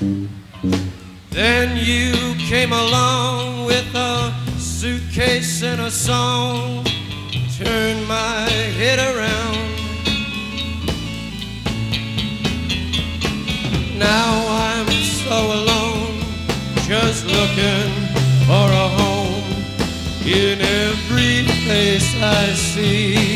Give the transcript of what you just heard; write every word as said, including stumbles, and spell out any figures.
Then you came along with a suitcase and a song, turned my head around. Now I'm so alone, just looking for a home in every place I see.